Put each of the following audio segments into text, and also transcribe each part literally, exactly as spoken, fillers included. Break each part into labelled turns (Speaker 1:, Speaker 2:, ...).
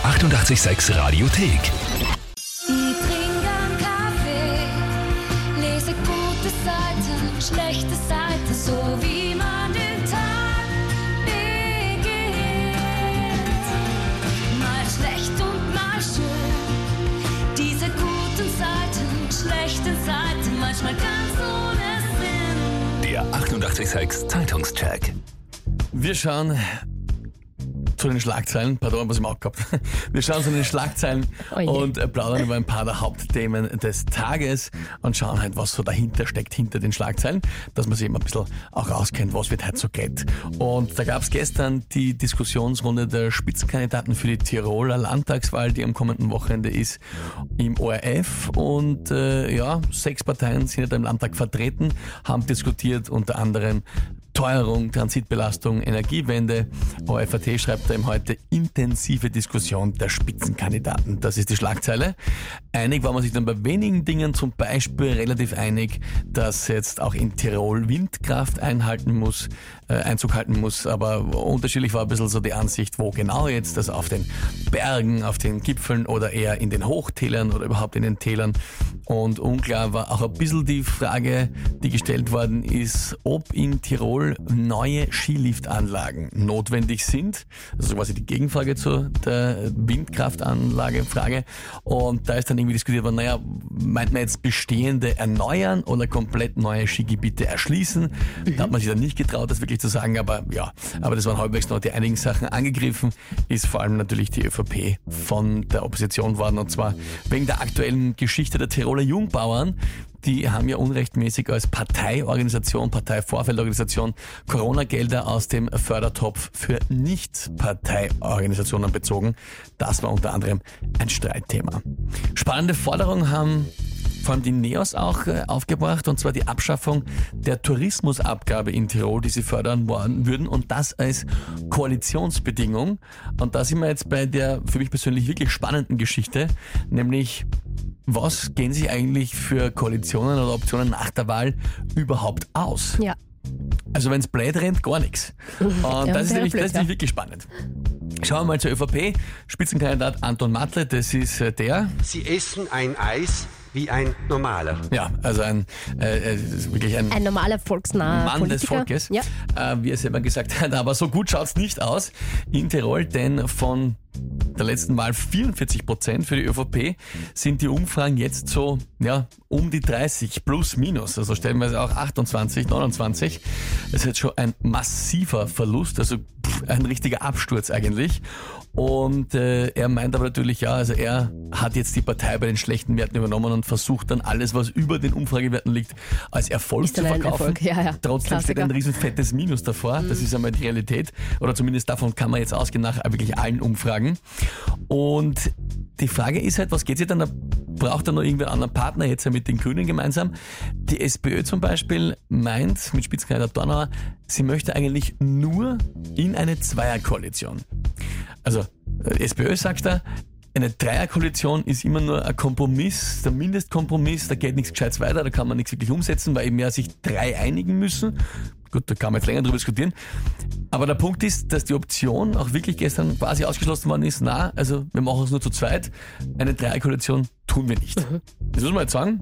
Speaker 1: achtundachtzig Komma sechs Radiothek.
Speaker 2: Ich trinke einen Kaffee, lese gute Seiten, schlechte Seiten, so wie man den Tag beginnt. Mal schlecht und mal schön, diese guten Seiten, schlechten Seiten, manchmal ganz ohne Sinn.
Speaker 1: Der achtundachtzig Komma sechs Zeitungscheck.
Speaker 3: Wir schauen zu den Schlagzeilen, pardon, was ich im Auge gehabt. Wir schauen zu den Schlagzeilen
Speaker 4: Oh je.
Speaker 3: und äh, plaudern über ein paar der Hauptthemen des Tages und schauen halt, was so dahinter steckt, hinter den Schlagzeilen, dass man sich immer ein bisschen auch auskennt, was wird heute so geht. Und da gab es gestern die Diskussionsrunde der Spitzenkandidaten für die Tiroler Landtagswahl, die am kommenden Wochenende ist, im O R F. Und äh, ja, sechs Parteien sind ja da im Landtag vertreten, haben diskutiert, unter anderem Teuerung, Transitbelastung, Energiewende. O F A T schreibt da eben heute intensive Diskussion der Spitzenkandidaten. Das ist die Schlagzeile. Einig war man sich dann bei wenigen Dingen, zum Beispiel relativ einig, dass jetzt auch in Tirol Windkraft einhalten muss, äh, Einzug halten muss. Aber unterschiedlich war ein bisschen so die Ansicht, wo genau jetzt, also auf den Bergen, auf den Gipfeln oder eher in den Hochtälern oder überhaupt in den Tälern. Und unklar war auch ein bisschen die Frage, die gestellt worden ist, ob in Tirol neue Skiliftanlagen notwendig sind. Also quasi die Gegenfrage zu der Windkraftanlage-Frage. Und da ist dann irgendwie diskutiert worden, naja, meint man jetzt bestehende erneuern oder komplett neue Skigebiete erschließen? Mhm. Da hat man sich dann nicht getraut, das wirklich zu sagen, aber ja, aber das waren halbwegs noch die einigen Sachen. Angegriffen ist vor allem natürlich die ÖVP von der Opposition worden, und zwar wegen der aktuellen Geschichte der Tiroler Jungbauern. Die haben ja unrechtmäßig als Parteiorganisation, Parteivorfeldorganisation Corona-Gelder aus dem Fördertopf für Nicht-Parteiorganisationen bezogen. Das war unter anderem ein Streitthema. Spannende Forderungen haben vor allem die NEOS auch äh, aufgebracht, und zwar die Abschaffung der Tourismusabgabe in Tirol, die sie fördern wollen würden, und das als Koalitionsbedingung. Und da sind wir jetzt bei der für mich persönlich wirklich spannenden Geschichte, nämlich was gehen sich eigentlich für Koalitionen oder Optionen nach der Wahl überhaupt aus?
Speaker 4: Ja.
Speaker 3: Also wenn es blöd rennt, gar nichts. Und
Speaker 4: Ja,
Speaker 3: das ist
Speaker 4: sehr
Speaker 3: nämlich, das ist
Speaker 4: blöd, ja.
Speaker 3: nämlich wirklich spannend. Schauen wir mal zur ÖVP. Spitzenkandidat Anton Matle, das ist äh, der...
Speaker 5: Sie essen ein Eis wie ein normaler.
Speaker 3: Ja, also ein äh, äh, wirklich ein,
Speaker 4: Ein normaler volksnaher
Speaker 3: Mann
Speaker 4: Politiker.
Speaker 3: des Volkes,
Speaker 4: Ja.
Speaker 3: äh, wie er selber gesagt hat. Aber so gut schaut's nicht aus in Tirol, denn von der letzten Wahl vierundvierzig Prozent für die ÖVP sind die Umfragen jetzt so ja um die dreißig plus minus, also stellenweise auch achtundzwanzig, neunundzwanzig. Das ist jetzt schon ein massiver Verlust, also pff, ein richtiger Absturz eigentlich. Und äh, er meint aber natürlich, ja, also er hat jetzt die Partei bei den schlechten Werten übernommen und versucht dann alles, was über den Umfragewerten liegt, als Erfolg
Speaker 4: Ist
Speaker 3: zu
Speaker 4: dann ein
Speaker 3: verkaufen.
Speaker 4: Erfolg, ja, ja.
Speaker 3: Trotzdem steht
Speaker 4: Klassiker.
Speaker 3: ein riesen fettes Minus davor. Das ist einmal die Realität. Oder zumindest davon kann man jetzt ausgehen nach wirklich allen Umfragen. Und die Frage ist halt, was geht sich dann? Da braucht er noch irgendwie einen anderen Partner, jetzt ja mit den Grünen gemeinsam. Die SPÖ zum Beispiel meint mit Spitzenkandidat Dornauer, sie möchte eigentlich nur in eine Zweierkoalition. Also SPÖ sagt er, eine Dreierkoalition ist immer nur ein Kompromiss, der Mindestkompromiss, da geht nichts Gescheites weiter, da kann man nichts wirklich umsetzen, weil eben ja sich drei einigen müssen. Gut, da kann man jetzt länger drüber diskutieren. Aber der Punkt ist, dass die Option auch wirklich gestern quasi ausgeschlossen worden ist, na, also wir machen es nur zu zweit, eine Dreierkoalition tun wir nicht. Mhm. Das muss man jetzt sagen.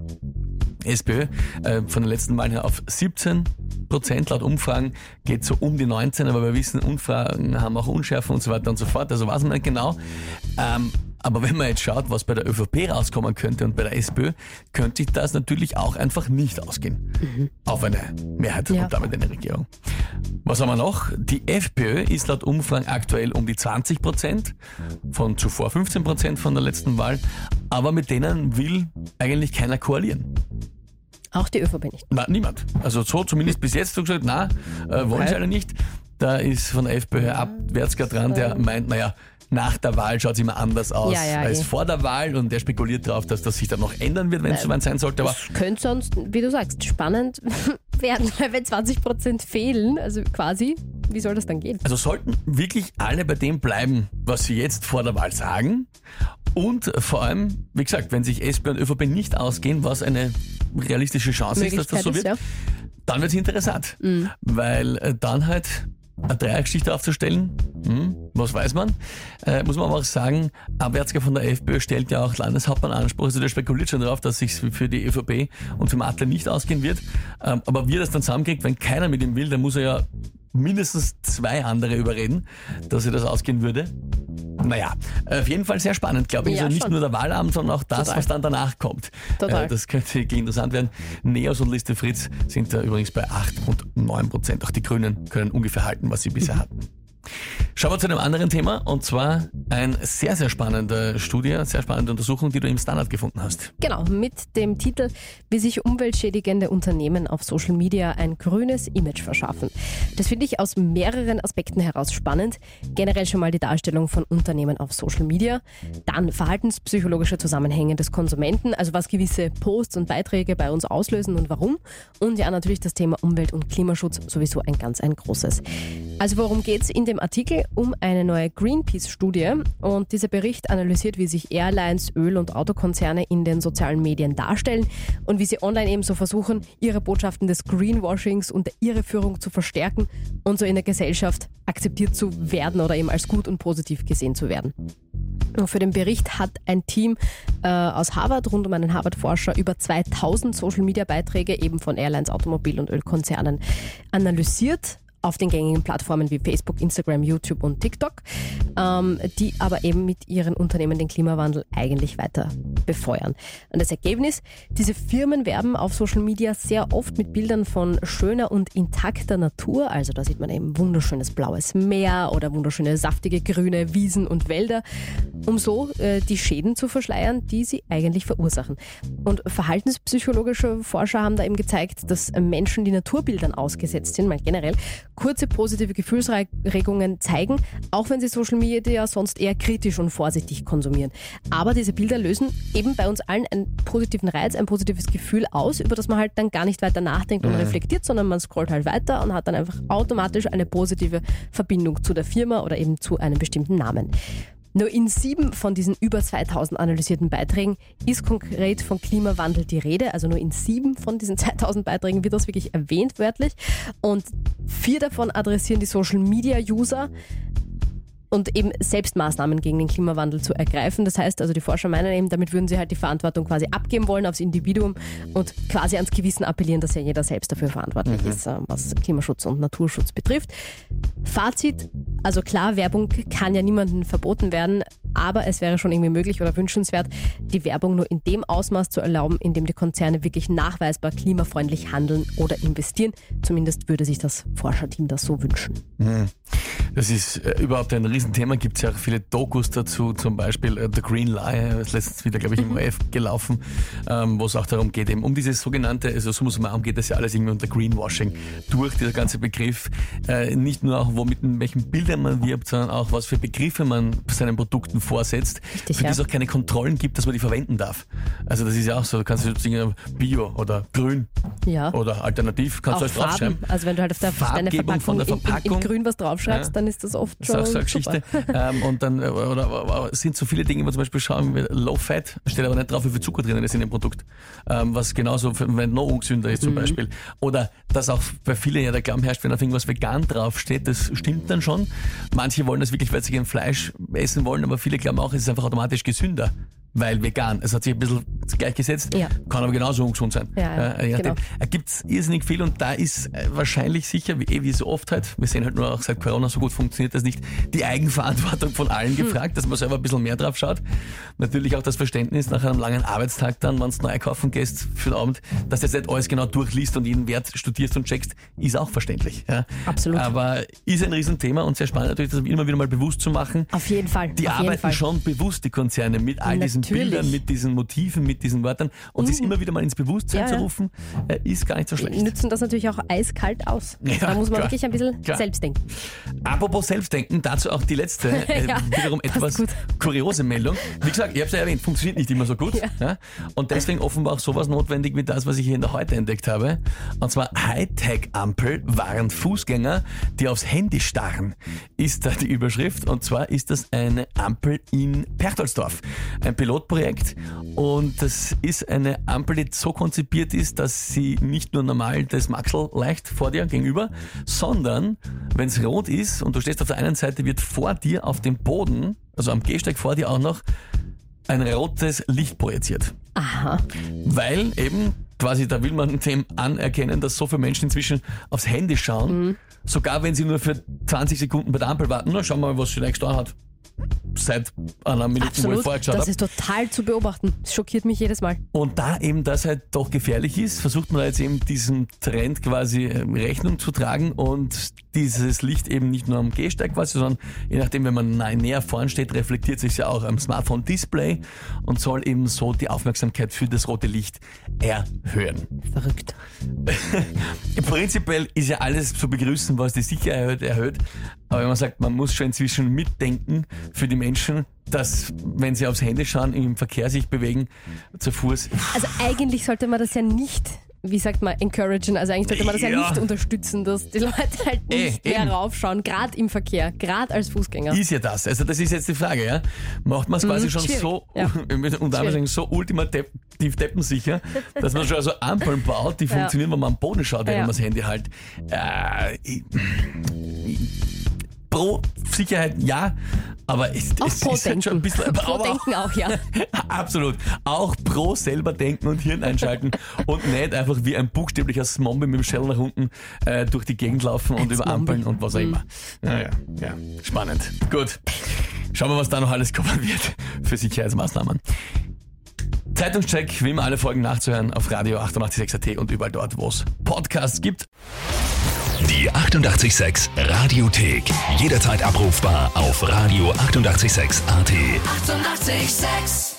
Speaker 3: SPÖ äh, von den letzten Wahlen her auf siebzehn Prozent laut Umfragen, geht so um die neunzehn, aber wir wissen, Umfragen haben auch Unschärfen und so weiter und so fort, also weiß man nicht genau. Ähm, aber wenn man jetzt schaut, was bei der ÖVP rauskommen könnte und bei der SPÖ, könnte sich das natürlich auch einfach nicht ausgehen. Mhm. Auf eine Mehrheit
Speaker 4: Ja.
Speaker 3: und damit eine Regierung. Was haben wir noch? Die FPÖ ist laut Umfragen aktuell um die zwanzig Prozent, von zuvor fünfzehn Prozent von der letzten Wahl, aber mit denen will eigentlich keiner koalieren.
Speaker 4: Auch die ÖVP nicht.
Speaker 3: Na, niemand. Also so zumindest bis jetzt so gesagt, na, äh, wollen
Speaker 4: Okay.
Speaker 3: sie alle nicht. Da ist von der FPÖ her Abwärtsger dran, der meint, naja, nach der Wahl schaut es immer anders aus
Speaker 4: Ja, ja,
Speaker 3: als
Speaker 4: eh.
Speaker 3: vor der Wahl, und der spekuliert darauf, dass das sich dann noch ändern wird, wenn es soweit sein sollte. Aber
Speaker 4: Das könnte sonst, wie du sagst, spannend werden, weil wenn zwanzig Prozent fehlen, also quasi, wie soll das dann gehen?
Speaker 3: also sollten wirklich alle bei dem bleiben, was sie jetzt vor der Wahl sagen, und vor allem, wie gesagt, wenn sich SPÖ und ÖVP nicht ausgehen, was eine realistische Chance ist, dass das so wird,
Speaker 4: Möglichkeit ist,
Speaker 3: dann wird es interessant,
Speaker 4: Mhm.
Speaker 3: weil äh, dann halt eine Dreiergeschichte aufzustellen, hm, was weiß man. Äh, muss man aber auch sagen, Abertzger von der FPÖ stellt ja auch Landeshauptmannanspruch. Also der spekuliert schon darauf, dass sich für die ÖVP und für Martin nicht ausgehen wird. Ähm, aber wie er das dann zusammenkriegt, wenn keiner mit ihm will, dann muss er ja mindestens zwei andere überreden, dass er das ausgehen würde. Naja, auf jeden Fall sehr spannend, glaube ich.
Speaker 4: Ja,
Speaker 3: also nicht
Speaker 4: schon.
Speaker 3: nur der Wahlabend, sondern auch das,
Speaker 4: Total.
Speaker 3: was dann danach kommt.
Speaker 4: Total.
Speaker 3: Äh, das könnte wirklich interessant werden. Neos und Liste Fritz sind da übrigens bei acht und neun Prozent. Auch die Grünen können ungefähr halten, was sie bisher hatten. Schauen wir zu einem anderen Thema, und zwar eine sehr, sehr spannende Studie, eine sehr spannende Untersuchung, die du im Standard gefunden hast.
Speaker 4: Genau, mit dem Titel "Wie sich umweltschädigende Unternehmen auf Social Media ein grünes Image verschaffen". Das finde ich aus mehreren Aspekten heraus spannend. Generell schon mal die Darstellung von Unternehmen auf Social Media, dann verhaltenspsychologische Zusammenhänge des Konsumenten, also was gewisse Posts und Beiträge bei uns auslösen und warum. Und ja, natürlich das Thema Umwelt- und Klimaschutz, sowieso ein ganz ein großes. Also worum geht's in dem Artikel? Um eine neue Greenpeace-Studie, und dieser Bericht analysiert, wie sich Airlines, Öl- und Autokonzerne in den sozialen Medien darstellen und wie sie online ebenso versuchen, ihre Botschaften des Greenwashings und der Irreführung zu verstärken und so in der Gesellschaft akzeptiert zu werden oder eben als gut und positiv gesehen zu werden. Und für den Bericht hat ein Team äh, aus Harvard rund um einen Harvard-Forscher über zweitausend Social-Media-Beiträge eben von Airlines, Automobil- und Ölkonzernen analysiert, auf den gängigen Plattformen wie Facebook, Instagram, YouTube und TikTok, ähm, die aber eben mit ihren Unternehmen den Klimawandel eigentlich weiter befeuern. Und das Ergebnis: Diese Firmen werben auf Social Media sehr oft mit Bildern von schöner und intakter Natur, also da sieht man eben wunderschönes blaues Meer oder wunderschöne saftige grüne Wiesen und Wälder, um so äh, die Schäden zu verschleiern, die sie eigentlich verursachen. Und verhaltenspsychologische Forscher haben da eben gezeigt, dass Menschen, die Naturbildern ausgesetzt sind, mal generell, kurze positive Gefühlsregungen zeigen, auch wenn sie Social Media sonst eher kritisch und vorsichtig konsumieren. Aber diese Bilder lösen eben bei uns allen einen positiven Reiz, ein positives Gefühl aus, über das man halt dann gar nicht weiter nachdenkt und mhm. reflektiert, sondern man scrollt halt weiter und hat dann einfach automatisch eine positive Verbindung zu der Firma oder eben zu einem bestimmten Namen. Nur in sieben von diesen über zweitausend analysierten Beiträgen ist konkret von Klimawandel die Rede. Also nur in sieben von diesen zweitausend Beiträgen wird das wirklich erwähnt, wörtlich. Und vier davon adressieren die Social-Media-User und eben selbst Maßnahmen gegen den Klimawandel zu ergreifen. Das heißt, also die Forscher meinen eben, damit würden sie halt die Verantwortung quasi abgeben wollen aufs Individuum und quasi ans Gewissen appellieren, dass ja jeder selbst dafür verantwortlich mhm. ist, was Klimaschutz und Naturschutz betrifft. Fazit: Also klar, Werbung kann ja niemandem verboten werden, aber es wäre schon irgendwie möglich oder wünschenswert, die Werbung nur in dem Ausmaß zu erlauben, in dem die Konzerne wirklich nachweisbar klimafreundlich handeln oder investieren. Zumindest würde sich das Forscherteam das so wünschen.
Speaker 3: Das ist äh, überhaupt ein Riesenthema. Gibt es ja auch viele Dokus dazu, zum Beispiel äh, The Green Lie, ist letztens wieder, glaube ich, im O R F gelaufen, ähm, wo es auch darum geht, eben um dieses sogenannte, also so muss man auch, geht das ja alles irgendwie unter Greenwashing durch, dieser ganze Begriff. Äh, nicht nur auch, wo mit welchen Bildern man wirbt, sondern auch, was für Begriffe man seinen Produkten vorsetzt,
Speaker 4: Richtig,
Speaker 3: für die
Speaker 4: ja.
Speaker 3: es auch keine Kontrollen gibt, dass man die verwenden darf. Also das ist ja auch so, du kannst du sagen, Bio oder Grün
Speaker 4: Ja.
Speaker 3: oder alternativ, kannst
Speaker 4: Auch
Speaker 3: du alles
Speaker 4: Farben.
Speaker 3: draufschreiben.
Speaker 4: Also wenn du halt auf der, deine
Speaker 3: Farbgebung
Speaker 4: Verpackung,
Speaker 3: von der
Speaker 4: in, in,
Speaker 3: Verpackung.
Speaker 4: in grün was draufschreibst,
Speaker 3: Ja.
Speaker 4: dann ist das oft
Speaker 3: Das
Speaker 4: schon
Speaker 3: ist auch so eine
Speaker 4: super.
Speaker 3: Geschichte. ähm, und dann oder, oder, oder, sind so viele Dinge, wo zum Beispiel schauen wir Low Fat, steht aber nicht drauf, wie viel Zucker drin ist in dem Produkt. Ähm, was genauso, wenn noch ungesünder ist zum
Speaker 4: Mhm.
Speaker 3: Beispiel. Oder dass auch bei vielen ja der Glauben herrscht, wenn auf irgendwas vegan draufsteht, das stimmt dann schon. Manche wollen das wirklich, weil sie gern Fleisch essen wollen, aber viele glauben auch, es ist einfach automatisch gesünder. Weil vegan. Es hat sich ein bisschen gleichgesetzt,
Speaker 4: Ja.
Speaker 3: kann aber genauso ungesund sein.
Speaker 4: Ja, ja,
Speaker 3: Äh,
Speaker 4: genau.
Speaker 3: Da gibt es irrsinnig viel und da ist äh, wahrscheinlich sicher, wie, eh, wie so oft halt, wir sehen halt nur auch seit Corona, so gut funktioniert das nicht, die Eigenverantwortung von allen gefragt, dass man selber ein bisschen mehr drauf schaut. Natürlich auch das Verständnis nach einem langen Arbeitstag dann, wenn du neu einkaufen gehst für den Abend, dass du jetzt nicht alles genau durchliest und jeden Wert studierst und checkst, ist auch verständlich. Ja.
Speaker 4: Absolut.
Speaker 3: Aber ist ein Riesenthema und sehr spannend natürlich, das immer wieder mal bewusst zu machen.
Speaker 4: Auf jeden Fall.
Speaker 3: Die
Speaker 4: auf jeden
Speaker 3: arbeiten
Speaker 4: Fall.
Speaker 3: schon bewusst, die Konzerne, mit all diesen
Speaker 4: Natürlich.
Speaker 3: Bildern, mit diesen Motiven, mit diesen Wörtern und es immer wieder mal ins Bewusstsein
Speaker 4: Ja,
Speaker 3: zu
Speaker 4: ja.
Speaker 3: rufen, äh, ist gar nicht so schlecht.
Speaker 4: Nützen das natürlich auch eiskalt aus.
Speaker 3: Ja,
Speaker 4: da muss man
Speaker 3: klar.
Speaker 4: wirklich ein bisschen
Speaker 3: Klar.
Speaker 4: selbst denken.
Speaker 3: Apropos Selbstdenken, dazu auch die letzte, äh,
Speaker 4: Ja,
Speaker 3: wiederum
Speaker 4: passt
Speaker 3: etwas
Speaker 4: gut.
Speaker 3: kuriose Meldung. Wie gesagt, ich habe es ja erwähnt, funktioniert nicht immer so gut.
Speaker 4: Ja.
Speaker 3: Ja? Und deswegen offenbar auch sowas notwendig wie das, was ich hier in der Heute entdeckt habe. Und zwar Hightech-Ampel warnt Fußgänger, die aufs Handy starren, ist da die Überschrift. Und zwar ist das eine Ampel in Perchtoldsdorf. Ein Pilotprojekt. Und das ist eine Ampel, die so konzipiert ist, dass sie nicht nur normal das Maxl leicht vor dir gegenüber, sondern wenn es rot ist und du stehst auf der einen Seite, wird vor dir auf dem Boden, also am Gehsteig vor dir auch noch, ein rotes Licht projiziert.
Speaker 4: Aha.
Speaker 3: Weil eben quasi, da will man dem anerkennen, dass so viele Menschen inzwischen aufs Handy schauen, mhm. sogar wenn sie nur für zwanzig Sekunden bei der Ampel warten. Na, schauen wir mal, was sie nächstes hat. Seit einer Minute,
Speaker 4: Absolut.
Speaker 3: wo ich vorher geschaut
Speaker 4: das
Speaker 3: habe.
Speaker 4: ist total zu beobachten. Das schockiert mich jedes Mal.
Speaker 3: Und da eben das halt doch gefährlich ist, versucht man jetzt eben diesem Trend quasi Rechnung zu tragen und dieses Licht eben nicht nur am Gehsteig quasi, sondern je nachdem, wenn man näher vorn steht, reflektiert sich ja auch am Smartphone-Display und soll eben so die Aufmerksamkeit für das rote Licht erhöhen.
Speaker 4: Verrückt.
Speaker 3: Prinzipiell ist ja alles zu begrüßen, was die Sicherheit erhöht, aber wenn man sagt, man muss schon inzwischen mitdenken für die Menschen, dass, wenn sie aufs Handy schauen, im Verkehr sich bewegen, zu Fuß.
Speaker 4: Also eigentlich sollte man das ja nicht, wie sagt man, encouragen, also eigentlich sollte man das ja,
Speaker 3: Ja.
Speaker 4: nicht unterstützen, dass die Leute halt nicht
Speaker 3: Ey,
Speaker 4: mehr
Speaker 3: eben.
Speaker 4: raufschauen, gerade im Verkehr, gerade als Fußgänger.
Speaker 3: Ist ja das. Also das ist jetzt die Frage, ja. Macht man es quasi schon
Speaker 4: schwierig.
Speaker 3: so,
Speaker 4: Ja.
Speaker 3: mit unter anderem so ultimativ deppensicher, dass man schon so Ampeln baut, die
Speaker 4: Ja.
Speaker 3: funktionieren, wenn man am Boden schaut, während
Speaker 4: Ja.
Speaker 3: man das Handy halt. Äh, ich- pro Sicherheit ja, aber es,
Speaker 4: Auch
Speaker 3: es
Speaker 4: pro
Speaker 3: ist halt schon ein
Speaker 4: Denken.
Speaker 3: bisschen...
Speaker 4: Pro
Speaker 3: aber auch-
Speaker 4: Denken auch, ja.
Speaker 3: Absolut. Auch pro selber denken und Hirn einschalten und nicht einfach wie ein buchstäblicher Zombie mit dem Schell nach unten äh, durch die Gegend laufen und über
Speaker 4: Zombie.
Speaker 3: Ampeln und was auch immer. Naja, ja, spannend. Gut. Schauen wir, was da noch alles kommen wird für Sicherheitsmaßnahmen. Zeitungscheck, wie immer alle Folgen nachzuhören auf Radio achtundachtzig Komma sechs A T und überall dort, wo es Podcasts gibt.
Speaker 1: Die achtundachtzig Komma sechs Radiothek. Jederzeit abrufbar auf Radio achtundachtzig Komma sechs A T.
Speaker 2: Achtundachtzig Komma sechs.